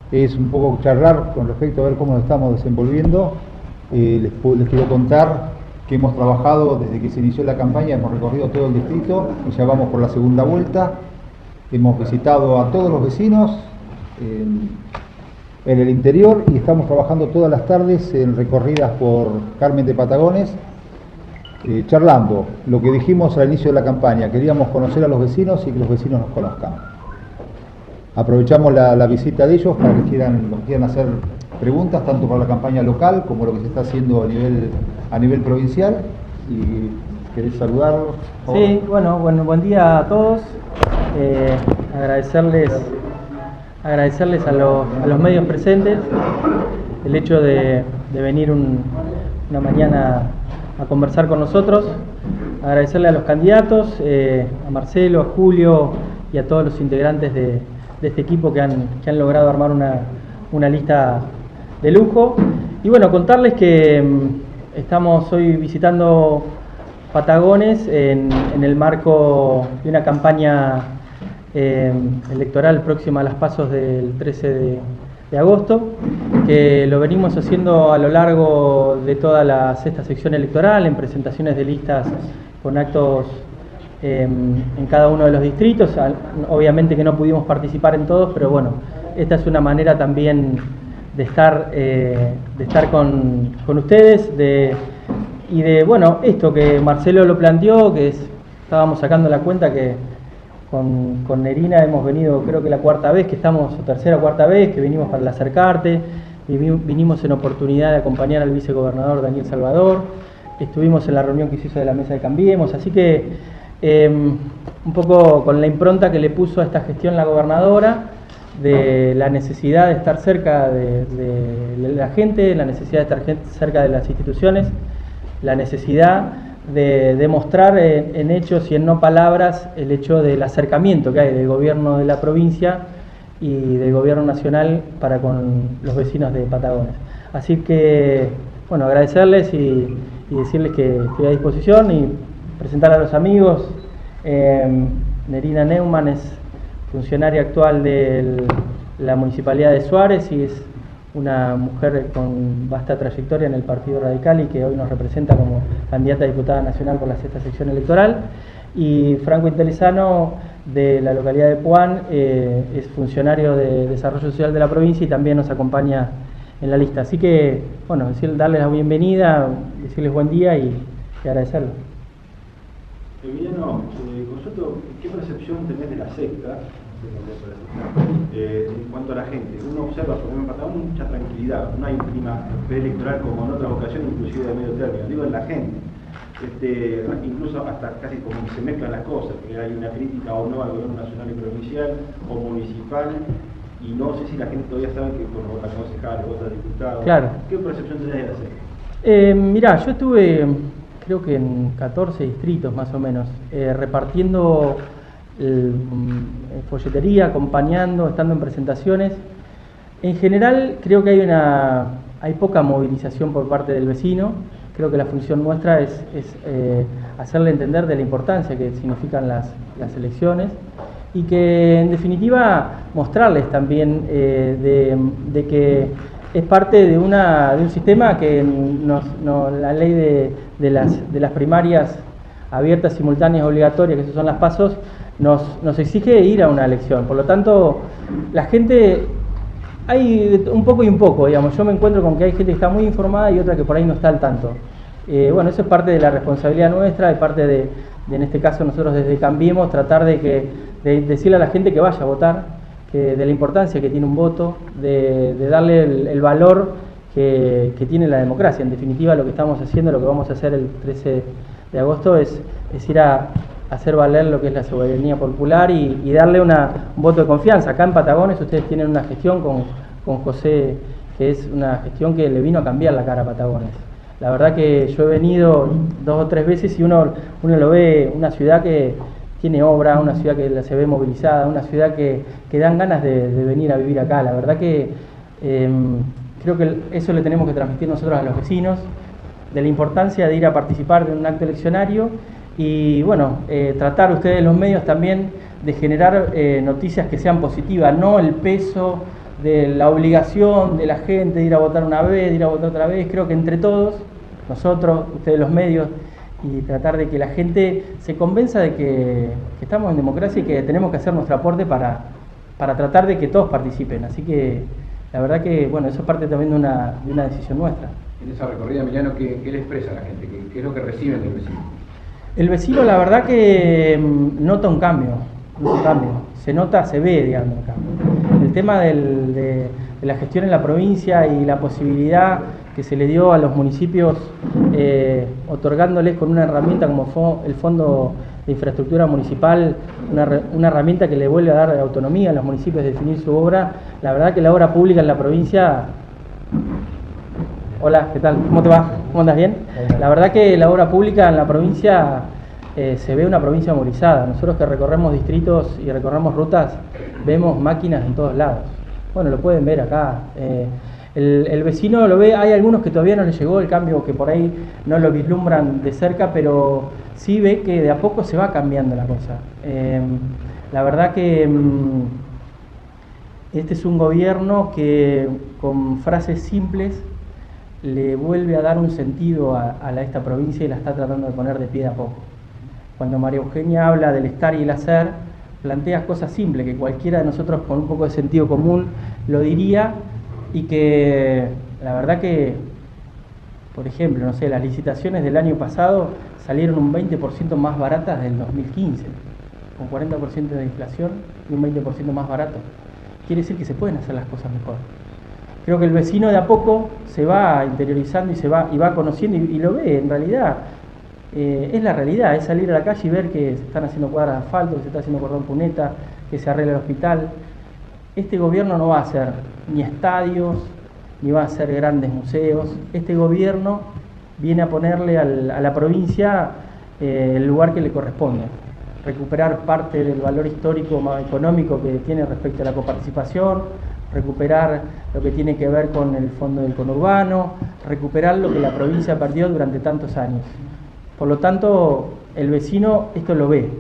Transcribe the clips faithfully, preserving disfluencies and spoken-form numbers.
es un poco charlar con respecto a ver cómo nos estamos desenvolviendo. Eh, les, les quiero contar que hemos trabajado desde que se inició la campaña, hemos recorrido todo el distrito y ya vamos por la segunda vuelta. Hemos visitado a todos los vecinos eh, en el interior y estamos trabajando todas las tardes en recorridas por Carmen de Patagones, eh, charlando lo que dijimos al inicio de la campaña. Queríamos conocer a los vecinos y que los vecinos nos conozcan. Aprovechamos la, la visita de ellos para que quieran, nos quieran hacer preguntas tanto para la campaña local como lo que se está haciendo a nivel, a nivel provincial. Y ¿querés saludarlos? Sí, bueno, bueno, buen día a todos. Eh, agradecerles, agradecerles a los, a los medios presentes el hecho de, de venir un, una mañana a conversar con nosotros. Agradecerle a los candidatos, eh, a Marcelo, a Julio y a todos los integrantes de, de este equipo que han, que han logrado armar una, una lista de lujo. Y bueno, contarles que mmm, estamos hoy visitando Patagones en, en el marco de una campaña eh, electoral próxima a las pasos del trece de, de agosto, que lo venimos haciendo a lo largo de toda la sexta sección electoral, en presentaciones de listas con actos eh, en cada uno de los distritos. Obviamente que no pudimos participar en todos, pero bueno, esta es una manera también de estar, eh, de estar con, con ustedes, de y de, bueno, esto que Marcelo lo planteó, que es, estábamos sacando la cuenta que con, con Nerina hemos venido, creo que la cuarta vez que estamos, o tercera o cuarta vez que vinimos para el Acercarte, vinimos en oportunidad de acompañar al vicegobernador Daniel Salvador, estuvimos en la reunión que se hizo de la mesa de Cambiemos, así que eh, un poco con la impronta que le puso a esta gestión la gobernadora, de la necesidad de estar cerca de, de la gente, la necesidad de estar cerca de las instituciones, la necesidad de demostrar en, en hechos y en no palabras el hecho del acercamiento que hay del gobierno de la provincia y del gobierno nacional para con los vecinos de Patagones. Así que, bueno, agradecerles y, y decirles que estoy a disposición y presentar a los amigos. Eh, Nerina Neumann es funcionaria actual de la Municipalidad de Suárez y es una mujer con vasta trayectoria en el Partido Radical y que hoy nos representa como candidata a diputada nacional por la sexta sección electoral. Y Franco Intelizano, de la localidad de Puan, eh, es funcionario de Desarrollo Social de la provincia y también nos acompaña en la lista. Así que, bueno, decir, darles la bienvenida, decirles buen día y, y agradecerles. Emiliano, eh, consulto, ¿qué percepción tenés de la secta? Eh, en cuanto a la gente, uno observa, por ejemplo, en Patagones mucha tranquilidad, no hay un clima preelectoral como en otras ocasiones, inclusive de medio término, digo en la gente, este, incluso hasta casi como que se mezclan las cosas, que hay una crítica o no al gobierno nacional y provincial o municipal, y no sé si la gente todavía sabe que bueno, vota concejal, vota diputado. Claro. ¿Qué percepción tenés de la secta? Eh, mirá, yo estuve, creo que en catorce distritos más o menos, eh, repartiendo el, el folletería, acompañando, estando en presentaciones. En general creo que hay una hay poca movilización por parte del vecino. Creo que la función nuestra es, es eh, hacerle entender de la importancia que significan las, las elecciones y que en definitiva mostrarles también eh, de, de que es parte de, una, de un sistema que nos, no, la ley de, de, las, de las primarias abiertas, simultáneas, obligatorias, que son las pasos, nos, nos exige ir a una elección. Por lo tanto, la gente, hay un poco y un poco, digamos. Yo me encuentro con que hay gente que está muy informada y otra que por ahí no está al tanto. Eh, bueno, eso es parte de la responsabilidad nuestra, es parte de, de, en este caso nosotros desde Cambiemos, tratar de, que, de decirle a la gente que vaya a votar, que de la importancia que tiene un voto, de, de darle el, el valor que, que tiene la democracia. En definitiva, lo que estamos haciendo, lo que vamos a hacer el trece de agosto es, es ir a hacer valer lo que es la soberanía popular y, y darle una, un voto de confianza. Acá en Patagones ustedes tienen una gestión con, con José, que es una gestión que le vino a cambiar la cara a Patagones. La verdad que yo he venido dos o tres veces y uno, uno lo ve, una ciudad que tiene obra, una ciudad que se ve movilizada, una ciudad que, que dan ganas de, de venir a vivir acá. La verdad que eh, creo que eso le tenemos que transmitir nosotros a los vecinos, de la importancia de ir a participar de un acto eleccionario y bueno, eh, tratar ustedes los medios también de generar eh, noticias que sean positivas, no el peso de la obligación de la gente de ir a votar una vez, de ir a votar otra vez. Creo que entre todos, nosotros, ustedes los medios, y tratar de que la gente se convenza de que, que estamos en democracia y que tenemos que hacer nuestro aporte para, para tratar de que todos participen. Así que la verdad que, bueno, eso es parte también de una, de una decisión nuestra. En esa recorrida, Emiliano, ¿qué, qué le expresa a la gente? ¿Qué, qué es lo que reciben del vecino? El vecino, la verdad que mmm, nota un cambio, un cambio. Se nota, se ve, digamos, un cambio. El tema del, de, de la gestión en la provincia y la posibilidad que se le dio a los municipios eh, otorgándoles con una herramienta como fue el Fondo de Infraestructura Municipal, una, una herramienta que le vuelve a dar autonomía a los municipios de definir su obra. La verdad que la obra pública en la provincia... Hola, ¿qué tal? ¿Cómo te va? ¿Cómo andas? ¿Bien? La verdad que la obra pública en la provincia eh, se ve una provincia movilizada. Nosotros que recorremos distritos y recorremos rutas, vemos máquinas en todos lados. Bueno, lo pueden ver acá. Eh, el, el vecino lo ve, hay algunos que todavía no les llegó el cambio, que por ahí no lo vislumbran de cerca, pero sí ve que de a poco se va cambiando la cosa. Eh, la verdad que mm, este es un gobierno que con frases simples le vuelve a dar un sentido a, a la, esta provincia y la está tratando de poner de pie de a poco. Cuando María Eugenia habla del estar y el hacer, plantea cosas simples que cualquiera de nosotros con un poco de sentido común lo diría, y que la verdad que, por ejemplo, no sé, las licitaciones del año pasado salieron un veinte por ciento más baratas del dos mil quince, con cuarenta por ciento de inflación y un veinte por ciento más barato. Quiere decir que se pueden hacer las cosas mejor. Creo que el vecino de a poco se va interiorizando y se va y va conociendo y, y lo ve en realidad. Eh, es la realidad, es salir a la calle y ver que se están haciendo cuadras de asfalto, que se está haciendo cordón cuneta, que se arregla el hospital. Este gobierno no va a hacer ni estadios, ni va a hacer grandes museos. Este gobierno viene a ponerle al, a la provincia eh, el lugar que le corresponde. Recuperar parte del valor histórico más económico que tiene respecto a la coparticipación, recuperar lo que tiene que ver con el fondo del conurbano, recuperar lo que la provincia perdió durante tantos años. Por lo tanto, el vecino esto lo ve.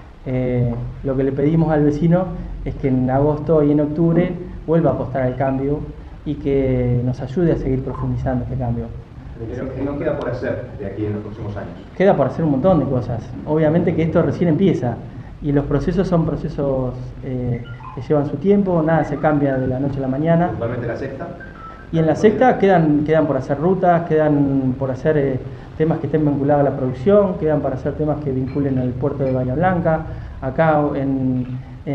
Eh, lo que le pedimos al vecino es que en agosto y en octubre vuelva a apostar al cambio y que nos ayude a seguir profundizando este cambio. Pero ¿qué no queda por hacer de aquí en los próximos años? Queda por hacer un montón de cosas. Obviamente que esto recién empieza y los procesos son procesos eh, que llevan su tiempo, nada se cambia de la noche a la mañana. ¿Principalmente la sexta? Y en la sexta quedan, quedan por hacer rutas, quedan por hacer eh, temas que estén vinculados a la producción, quedan para hacer temas que vinculen al puerto de Bahía Blanca. Acá en,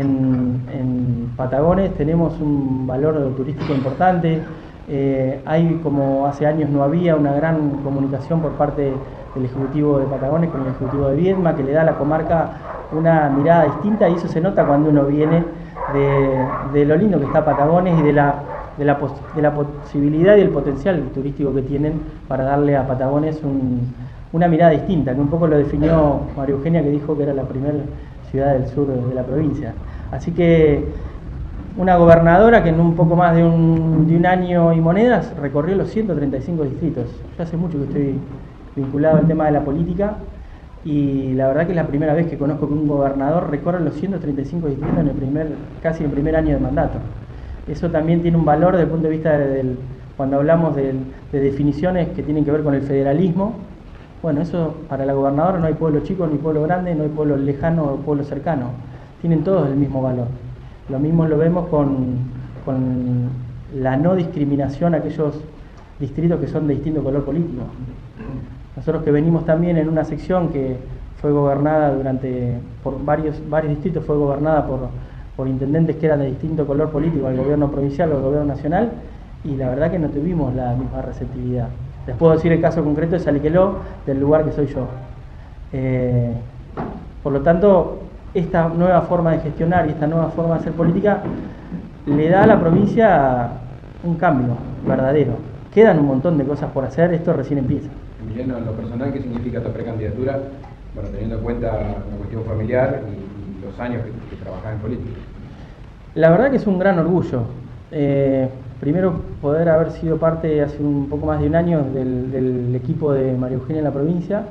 en, en Patagones tenemos un valor turístico importante. Eh, hay, como hace años no había, una gran comunicación por parte del Ejecutivo de Patagones con el Ejecutivo de Viedma, que le da a la comarca una mirada distinta, y eso se nota cuando uno viene de, de lo lindo que está Patagones y de la, de, la pos, de la posibilidad y el potencial turístico que tienen para darle a Patagones un, una mirada distinta, que un poco lo definió María Eugenia, que dijo que era la primera ciudad del sur de la provincia. Así que una gobernadora que en un poco más de un, de un año y monedas recorrió los ciento treinta y cinco distritos. Yo hace mucho que estoy vinculado al tema de la política y la verdad que es la primera vez que conozco que un gobernador recorre los ciento treinta y cinco distritos en el primer, casi en el primer año de mandato. Eso también tiene un valor desde el punto de vista de, de, cuando hablamos de, de definiciones que tienen que ver con el federalismo. Bueno, eso para la gobernadora no hay pueblo chico, ni pueblo grande, no hay pueblo lejano o pueblo cercano. Tienen todos el mismo valor. Lo mismo lo vemos con, con la no discriminación a aquellos distritos que son de distinto color político. Nosotros que venimos también en una sección que fue gobernada durante, por varios, varios distritos, fue gobernada por, por intendentes que eran de distinto color político al gobierno provincial o al gobierno nacional, y la verdad que no tuvimos la misma receptividad. Les puedo decir el caso concreto de Saliqueló, del lugar que soy yo. Eh, por lo tanto, esta nueva forma de gestionar y esta nueva forma de hacer política le da a la provincia un cambio verdadero. Quedan un montón de cosas por hacer, esto recién empieza. Emiliano, en lo personal, ¿qué significa esta precandidatura? Bueno, teniendo en cuenta la cuestión familiar y, y los años que, que trabajás en política. La verdad que es un gran orgullo. Eh, primero, poder haber sido parte hace un poco más de un año del, del equipo de María Eugenia en la provincia.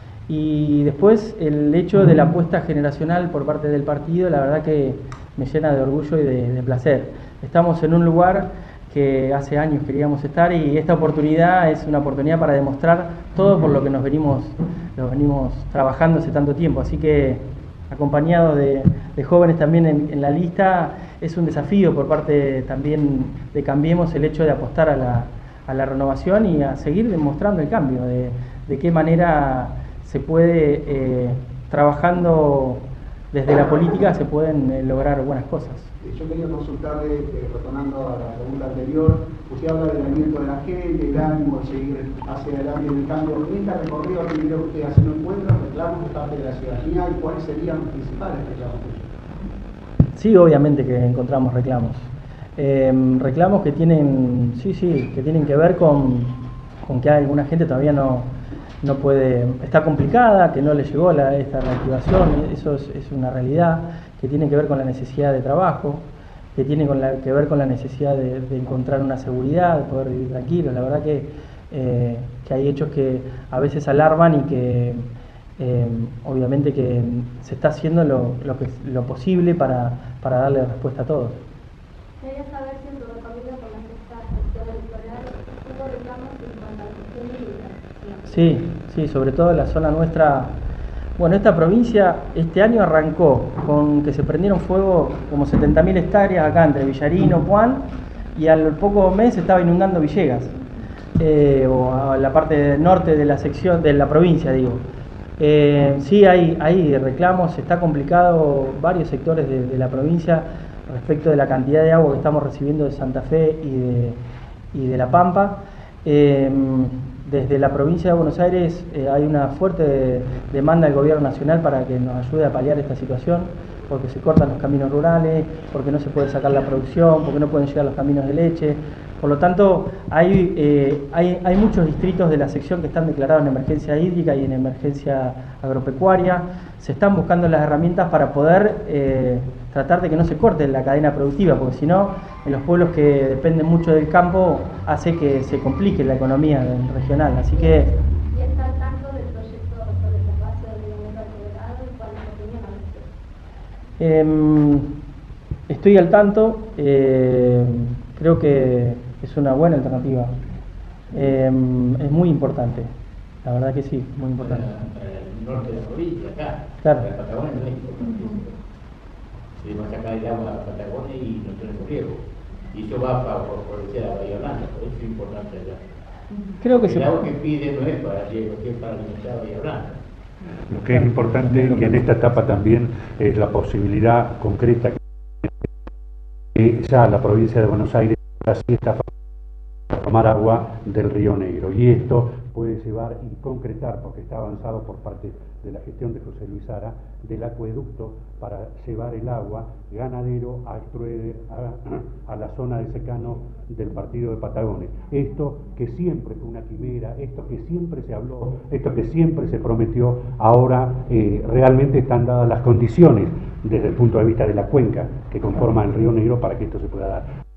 Y después el hecho de la apuesta generacional por parte del partido, la verdad que me llena de orgullo y de, de placer. estamos en un lugar que hace años queríamos estar y esta oportunidad es una oportunidad para demostrar todo por lo que nos venimos, nos venimos trabajando hace tanto tiempo. Así que, acompañado de, de jóvenes también en, en la lista, es un desafío por parte también de Cambiemos el hecho de apostar a la, a la renovación y a seguir demostrando el cambio, de, de qué manera se puede, eh, trabajando desde la política, se pueden eh, lograr buenas cosas. Yo quería consultarle, eh, retornando a la pregunta anterior, usted habla del aliento de la gente, el ánimo de seguir hacia adelante en el cambio. ¿En este recorrido que viene usted haciendo encuentros, reclamos de parte de la ciudadanía y cuáles serían los principales reclamos? Sí, obviamente que encontramos reclamos. Eh, reclamos que tienen, sí, sí, que tienen que ver con, con que alguna gente todavía no, no puede, está complicada, que no le llegó la, esta reactivación, eso es, es una realidad, que tiene que ver con la necesidad de trabajo, que tiene con la, que ver con la necesidad de, de encontrar una seguridad, de poder vivir tranquilo. La verdad que, eh, que hay hechos que a veces alarman y que eh, obviamente que se está haciendo lo, lo, que, lo posible para, para darle respuesta a todos. Quería saber si en tu recorrido con la sexta sección electoral hubo reclamos en cuanto a la gestión hídrica. Sí, sí, sobre todo en la zona nuestra. Bueno, esta provincia este año arrancó con que se prendieron fuego como setenta mil hectáreas acá entre Villarino, Puan, y al poco mes estaba inundando Villegas, eh, o a la parte norte de la sección de la provincia, digo. Eh, sí, hay, hay reclamos, está complicado varios sectores de, de la provincia respecto de la cantidad de agua que estamos recibiendo de Santa Fe y de, y de La Pampa. Eh, Desde la provincia de Buenos Aires eh, hay una fuerte demanda del gobierno nacional para que nos ayude a paliar esta situación, porque se cortan los caminos rurales, porque no se puede sacar la producción, porque no pueden llegar los caminos de leche. Por lo tanto, hay, eh, hay, hay muchos distritos de la sección que están declarados en emergencia hídrica y en emergencia agropecuaria. Se están buscando las herramientas para poder eh, tratar de que no se corte la cadena productiva, porque si no, en los pueblos que dependen mucho del campo, hace que se complique la economía regional. Así que... ¿Y está al tanto del proyecto sobre el espacio de Biblioteca Federal y cuál es su opinión al respecto? Eh, estoy al tanto, eh, creo que es una buena alternativa. Eh, es muy importante, la verdad que sí, muy importante. Para el norte de la provincia, acá, claro. Para la Patagonia no es importantísimo. Debemos sacar el agua a la Patagonia y no tenemos riego. Y eso va para favorecer a Bahía Blanca, por eso es importante allá. Creo que el se... agua que pide no es para riego, es para alimentar a Bahía Blanca. Lo que es importante y en esta etapa también es la posibilidad concreta que ya la provincia de Buenos Aires así está para tomar agua del Río Negro, y esto puede llevar y concretar, porque está avanzado por parte de la gestión de José Luis Ara, del acueducto para llevar el agua ganadero a, a, a la zona de secano del partido de Patagones. Esto que siempre fue una quimera, esto que siempre se habló, esto que siempre se prometió, ahora eh, realmente están dadas las condiciones desde el punto de vista de la cuenca que conforma el Río Negro para que esto se pueda dar.